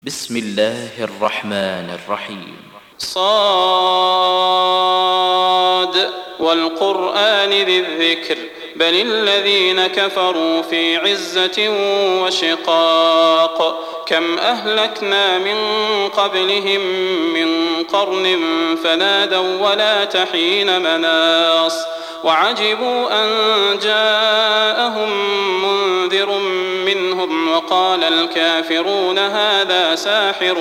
بسم الله الرحمن الرحيم. صاد والقرآن ذي الذكر بل الذين كفروا في عزة وشقاق كم أهلكنا من قبلهم من قرن فنادوا ولا تحين مناص وعجبوا أن جاءهم منذر منهم وقال الكافرون هذا ساحر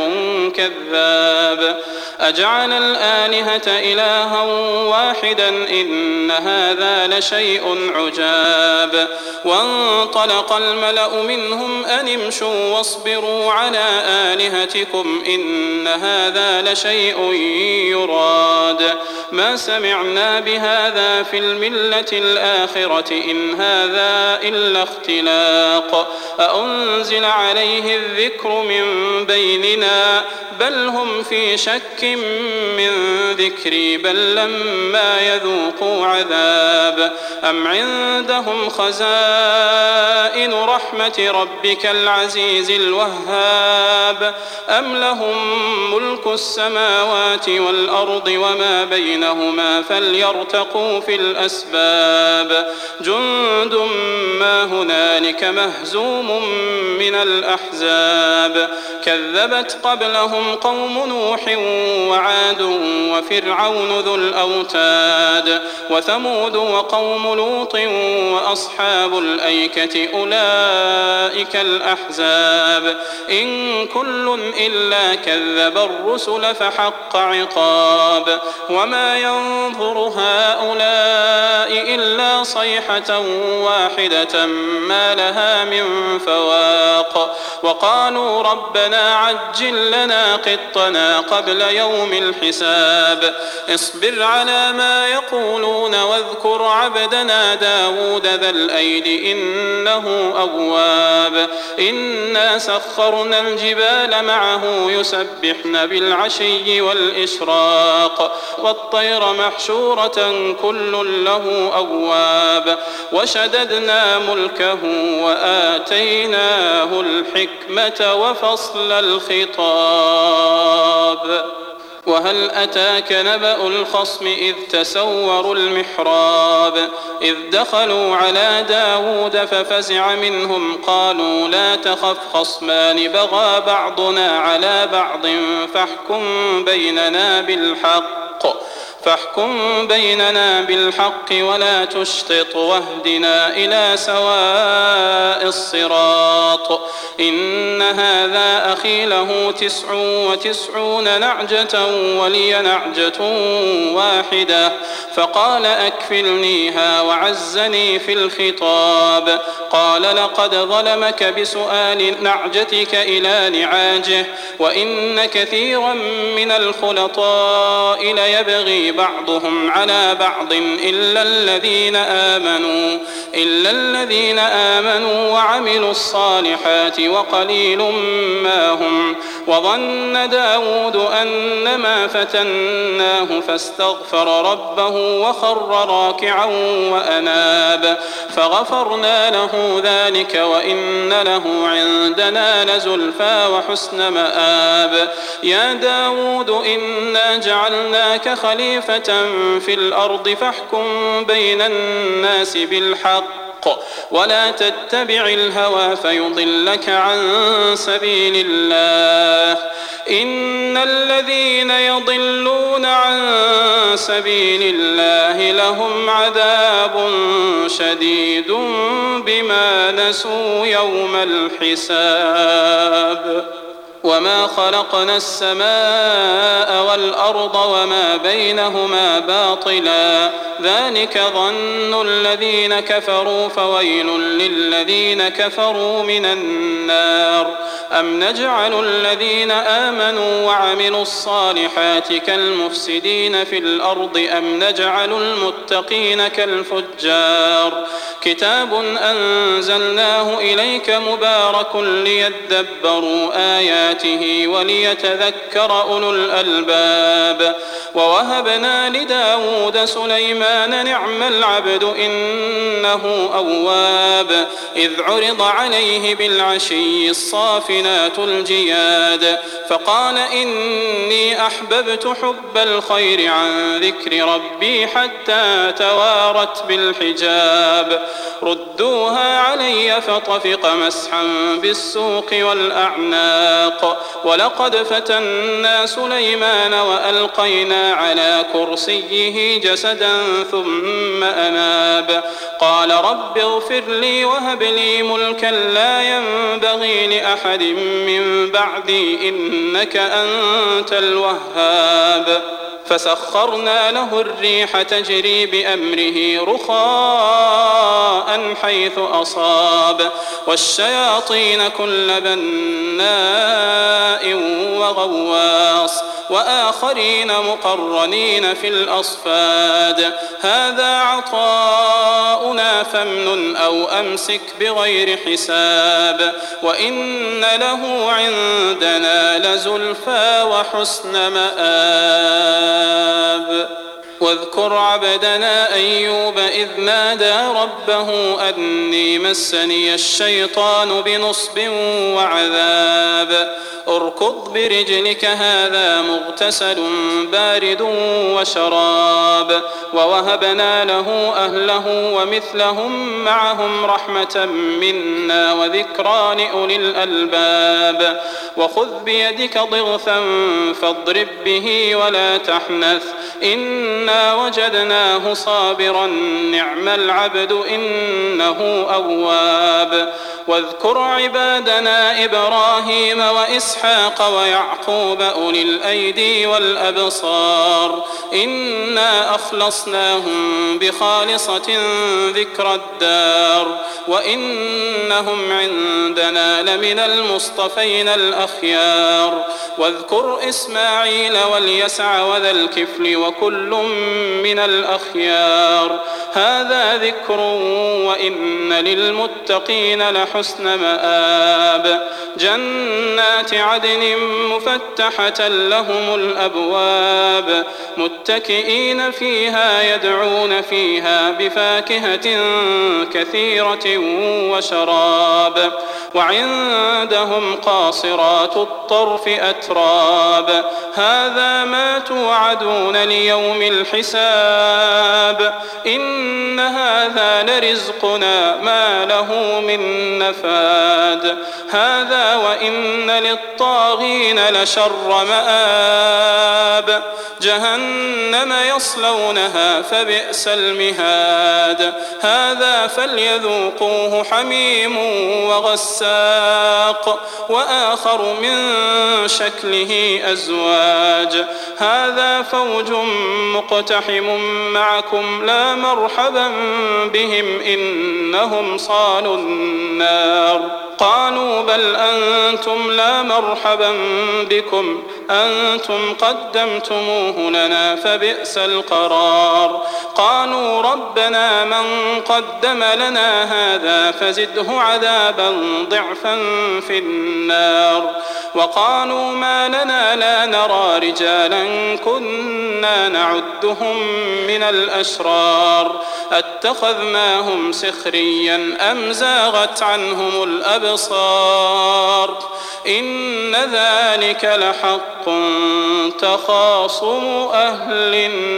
كذاب أجعل الآلهة إلها واحدا إن هذا لشيء عجاب وانطلق الملأ منهم أن امشوا واصبروا على آلهتكم إن هذا لشيء يراد ما سمعنا بهذا في الملة الآخرة إن هذا إلا اختلاق أأنزل عليه الذكر من بيننا بل هم في شك من ذكري بل لما يذوقوا عذاب أم عندهم خزائن رحمة ربك العزيز الوهاب أم لهم ملك السماوات والأرض وما بينهما فليرتقوا في الأسباب جند ما هنالك مهزوم من الأحزاب كذبت قبلهم قوم نوح وعاد وفرعون ذو الأوتاد وثمود وقوم لوط وأصحاب الأيكة أولئك الأحزاب إن كل إلا كذب الرسل فحق عقاب وما ينظر هؤلاء إلا صيحة واحدة ما لها من فواق وقالوا ربنا عجل لنا قطنا قبل يوم الحساب اصبر على ما يقولون واذكر عبدنا داود ذا الأيد إنه أواب إنا سخرنا الجبال معه يسبحن بالعشي والإشراق والطير محشورة كل له أواب وشددنا ملكه وآتيناه الحكمة وفصل الخطاب وهل أتاك نبأ الخصم إذ تسوروا المحراب إذ دخلوا على داود ففزع منهم قالوا لا تخف خصمان بغى بعضنا على بعض فاحكم بيننا بالحق ولا تشطط واهدنا إلى سواء الصراط إن هذا أخي له 99 نعجة ولي نعجة واحدة فقال أكفلنيها وعزني في الخطاب قال لقد ظلمك بسؤال نعجتك إلى نعاجه وإن كثيرا من الخلطاء ليبغي بعضهم على بعض إلا الذين آمنوا وعملوا الصالحات وقليل ما هم وظن داود أنما فتناه فاستغفر ربه وخر راكعا وأناب فغفرنا له ذلك وإن له عندنا لزلفى وحسن مآب يا داود إنا جعلناك خليفة في الأرض فاحكم بين الناس بالحق ولا تتبع الهوى فيضلك عن سبيل الله إن الذين يضلون عن سبيل الله لهم عذاب شديد بما نسوا يوم الحساب وما خلقنا السماء والأرض وما بينهما باطلا ذلك ظن الذين كفروا فويل للذين كفروا من النار أم نجعل الذين آمنوا وعملوا الصالحات كالمفسدين في الأرض أم نجعل المتقين كالفجار كتاب أنزلناه إليك مبارك ليدبروا آياته وليتذكر أولو الألباب ووهبنا لداود سليمان سليمان نعم العبد إنه أواب إذ عرض عليه بالعشي الصافنات الجياد فقال إني أحببت حب الخير عن ذكر ربي حتى توارت بالحجاب ردوها علي فطفق مسحا بالسوق والأعناق ولقد فتنا سليمان وألقينا على كرسيه جسدا ثم أناب قال رب اغفر لي وهب لي ملكا لا ينبغي لأحد من بعدي إنك أنت الوهاب فسخرنا له الريح تجري بأمره رخاء حيث أصاب والشياطين كل بناء وغواص وآخرين مقرنين في الأصفاد هذا عطاؤنا فامنن أو أمسك بغير حساب وإن له عندنا لزلفى وحسن مآب واذكر عبدنا أيوب إذ نادى ربه أني مسني الشيطان بنصب وعذاب اركض برجلك هذا مغتسل بارد وشراب ووهبنا له أهله ومثلهم معهم رحمة منا وذكرى لأولي الألباب وخذ بيدك ضغثا فاضرب به ولا تحنث إنا وجدناه صابرا نعم العبد إنه أواب واذكر عبادنا إبراهيم وإسحاق ويعقوب أولي الأيدي والأبصار إنا أخلصناهم بخالصة ذكر الدار وإنهم عندنا لمن المصطفين الأخيار واذكر إسماعيل واليسع وذا الكفل وكل من الأخيار هذا ذكر وإن للمتقين لحسن مآب جنات عدن مفتحة لهم الأبواب متكئين فيها يدعون فيها بفاكهة كثيرة وشراب وعندهم قاصرات الطرف أتراب هذا ما توعدون ليوم الحساب إن هذا لرزقنا ما له من نفاد هذا وإن للطاغين لشر مآب جهنم يصلونها فبئس المهاد هذا فليذوقوه حميم وغساق وآخر من شكله أزواج هذا فوج مقتحم معكم لا مرحبا بهم إنهم صالوا النار قالوا بل أنتم لا مرحبا بكم أنتم قدمتموه لنا فبئس القرار قالوا ربنا من قدم لنا هذا فزده عذابا ضعفا في النار وقالوا ما لنا لا نرى رجالا كنا نعدهم من الأشرار أتخذناهم سخريا أم زاغت عنهم الأبصار إن ذلك لحق تخاصم أهل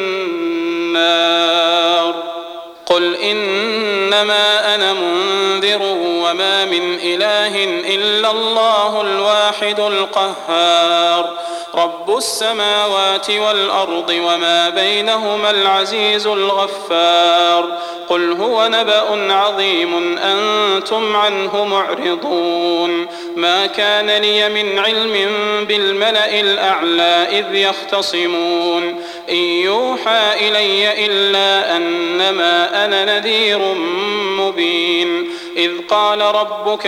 النار قل إنما أنا منذر وما من إله إلا الله الواحد القهار رب السماوات والأرض وما بينهما العزيز الغفار قل هو نبأ عظيم أنتم عنه معرضون ما كان لي من علم بالملأ الأعلى إذ يختصمون إن يوحى إلي إلا أنما أنا نذير مبين إذ قال ربك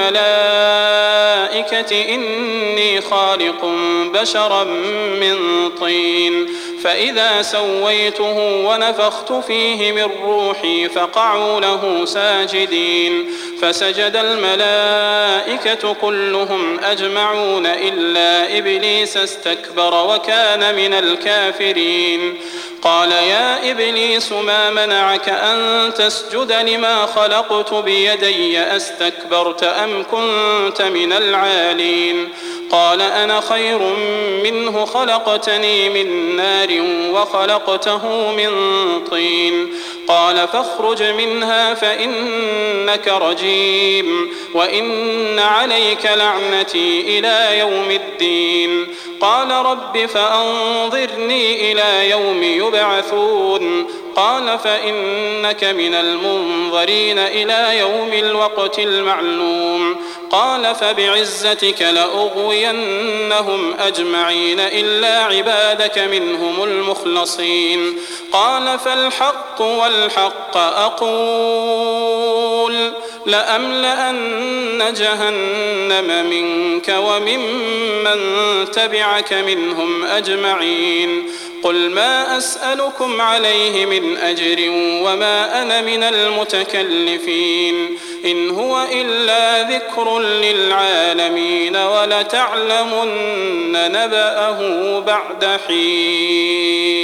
للملائكة إني خالق بشرا من طين فإذا سويته ونفخت فيه من روحي فقعوا له ساجدين فسجد الملائكة كلهم أجمعون إلا إبليس استكبر وكان من الكافرين قال يا إبليس ما منعك أن تسجد لما خلقت بيدي أستكبرت أم كنت من العالين قال أنا خير منه خلقتني من نار وخلقته من طين قال فاخرج منها فإنك رجيم وإن عليك لعنتي إلى يوم الدين قال رب فأنظرني إلى يوم يبعثون قال فإنك من المنظرين إلى يوم الوقت المعلوم قال فبعزتك لأغوينهم أجمعين إلا عبادك منهم المخلصين قال فالحق والحق أقول لأملأن جهنم منك وممن تبعك منهم أجمعين قل ما أسألكم عليه من أجر وما أنا من المتكلفين إن هو إلا ذكر للعالمين ولتعلمن نبأه بعد حين.